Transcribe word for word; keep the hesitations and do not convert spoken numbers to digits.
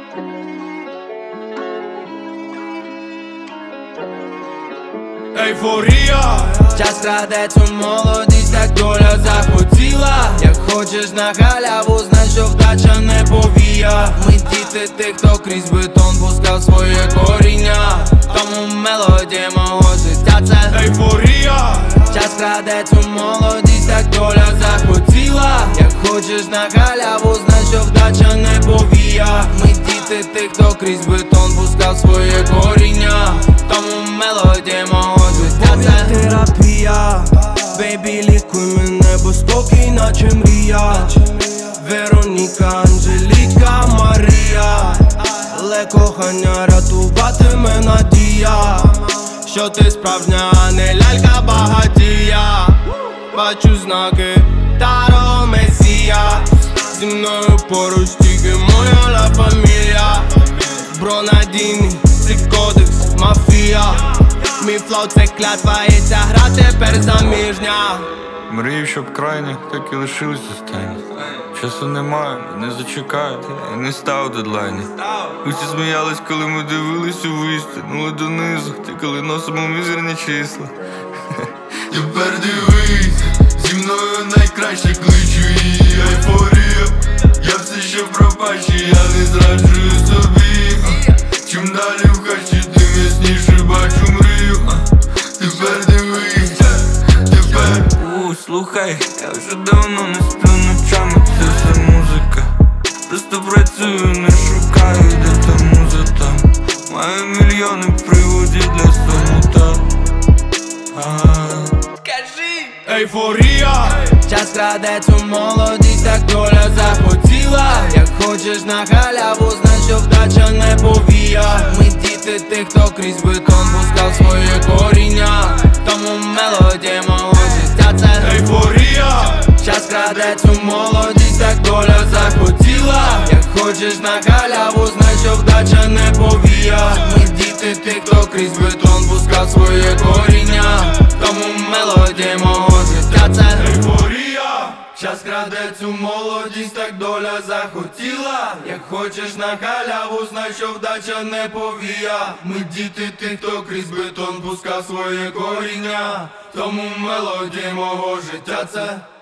Ейфорія, час краде цю молодість, так доля захотіла. Як хочеш на халяву, знай, що вдача не повія. Ми діти тих, хто крізь бетон пускав своє коріння. Тому мелодія мого життя це ейфорія, час краде цю молодість, так доля захотіла. Як хочеш на халяву, знай, що вдача не повія. Ми діти тих, хто крізь бетон пускав своє коріння. Тому мелодія мого життя це терапія. Бейбі, лікуй мене, бо спокій наче мрія. Вероніка, Анжеліка, Марія. Але кохання рятуватиме надія. Що ти справжня, а не лялька багатія. Бачу знаки Таро Месія. Зі мною поруч тільки моя ла фамілія. Бро надійний, це кодекс, мафія. Мій флоу це клятва, і ця гра тепер заміжня. Мрію, щоб крайні, так і лишились останні. Часу немає, не зачекають, і не став дедлайні. Усі сміялись, коли ми дивились у вист, тянули донизу, тикали носом у мізерні числа. Тепер дивись, зі мною найкраще кличу її ейфорія. Я все ще пропащий, я не зраджую собі. Чим далі в хащі, тим ясніше бачу мрію. Тепер дивись, тепер У, слухай, я вже давно не сплю ночами, це все музика. Просто працюю, не шукаю, де та муза там. Маю мільйони приводів для самота. ейфорія, час краде цю молодість, так доля захотіла. Як хочеш на халяву, знай, що вдача не повія. Ми діти тих, хто крізь бетон пускав своє коріння. Тому мелодія мого життя це ейфорія, час краде цю молодість, так доля захотіла. Як хочеш на халяву, знай, що вдача не повія. Ми діти тих, хто крізь бетон пускав своє коріння. Тому мелодія мого життя це ейфорія, час краде цю молодість, так доля захотіла. Як хочеш на халяву, знай, що вдача не повія. Ми діти тих, хто крізь бетон пускав своє коріння. Тому мелодія мого життя це